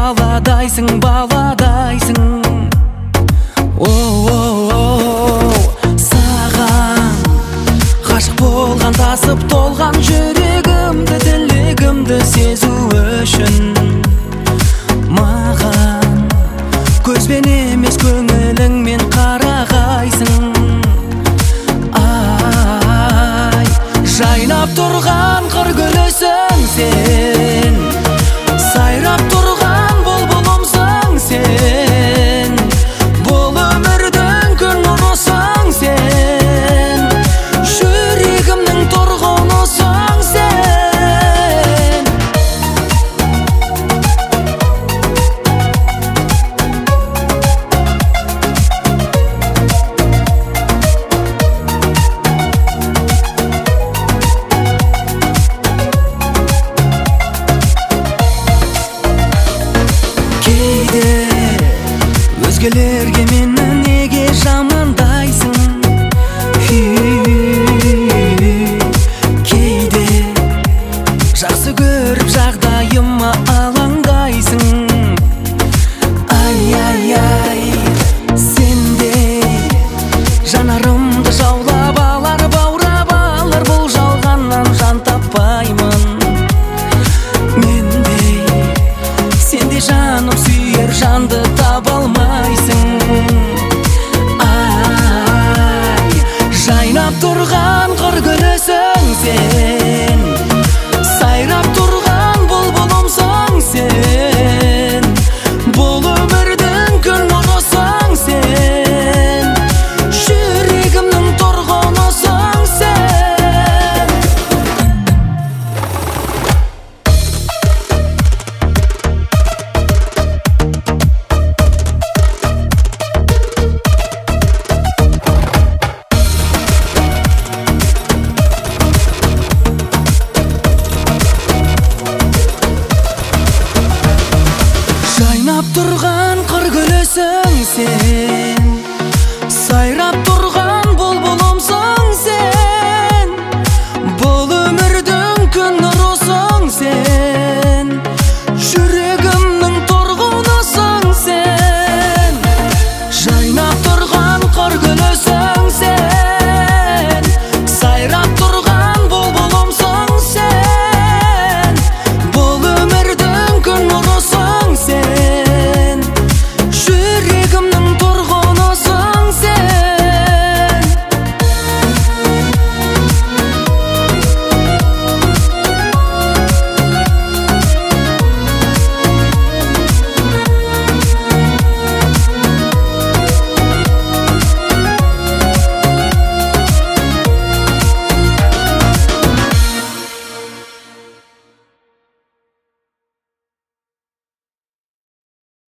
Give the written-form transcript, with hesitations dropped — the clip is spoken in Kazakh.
баладайсың, баладайсың. Саған ғашық болған, тасып толған жүрегімді, тілегімді сезу үшін маған көзбен емес көңіліңмен қарағайсың. Ай, жайнап тұрған қыр гүлісің сен, сайрап тұрған бұлбұлымсың сен, бұл өмірдің күн нұрысың сен, жүрегімнің тұрғынысың сен. Кейде өзгелерге мені неге жамандайсың? Кейде жақсы көріп жағдайыма алаңдайсың. Ай, сендей жанарымды жаулап алар, баурап алар, бұл жалғаннан жан таппаймын. Сендей жаным сүйер жанды таба алмайсың. Ай, жайнап тұрған қыр гүлісің сен, сайрап тұрған бұлбұлымсың сен, бұл өмірдің күн нұрысың сен, жүрегімнің тұрғынысың сен. Жайнап тұрған қыр гүлісің сен,